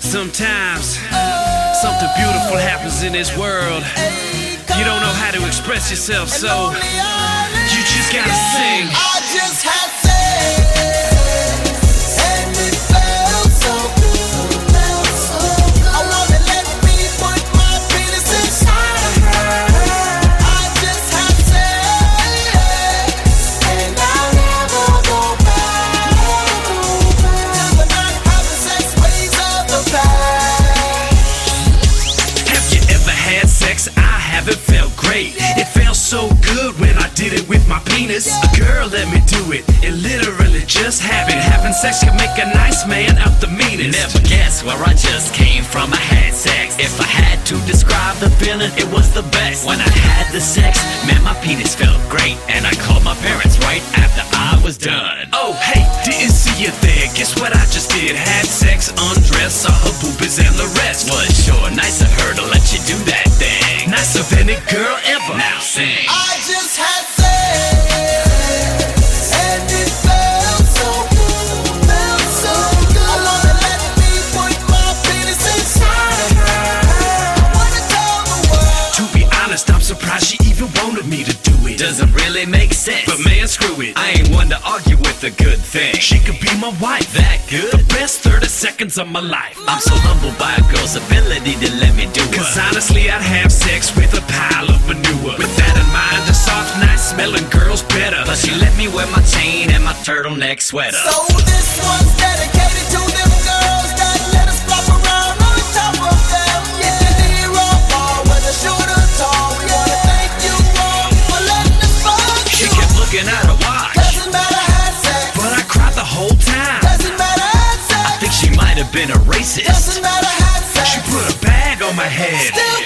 Sometimes something beautiful happens in this world. You don't know how to express yourself, so you just gotta sing. I just had sex, and it felt so good, I wanna let me put my penis inside of her. I just had sex, and I'll never go back to the not having sex ways of the past. Have you ever had sex? I haven't felt great. It felt so good when I did it with my penis. A girl let me do it. It literally just happened. Having sex can make a nice man out the meanest. Never guess where I just came from. I had sex. If I had to describe the feeling, it was the best. When I had the sex, man, my penis felt great. And I called my parents right after I was done. Oh, hey, didn't see you there. Guess what I just did? Had sex, undressed, saw her boobies and the rest. Was sure nice of her to let you do that thing. Nice of any girl ever. Now sing. I just had sex, and it felt so good, I wanna let me put my penis inside of her. I wanna tell the world. To be honest, I'm surprised she even wanted me to do it. Doesn't really make sense, But man, screw it. I ain't one to argue with a good thing. She could be my wife. That good? The best 30 seconds of my life. I'm so humbled by a girl's ability to let me do Cause it. honestly, I'd have sex with a pile of manure. With that in mind, a soft, nice smelling girl's better. Plus she let me wear my chain and my turtleneck sweater. So this one's dedicated to them girls that let us flop around on top of them. If you need raw ball, whether short or tall, we wanna thank you all for letting us fuck She you. kept looking at her watch, Doesn't matter, had sex. But I cried the whole time. Doesn't matter, had sex. I think she might have been a racist. Doesn't matter, had sex. She put a bag on my head. Still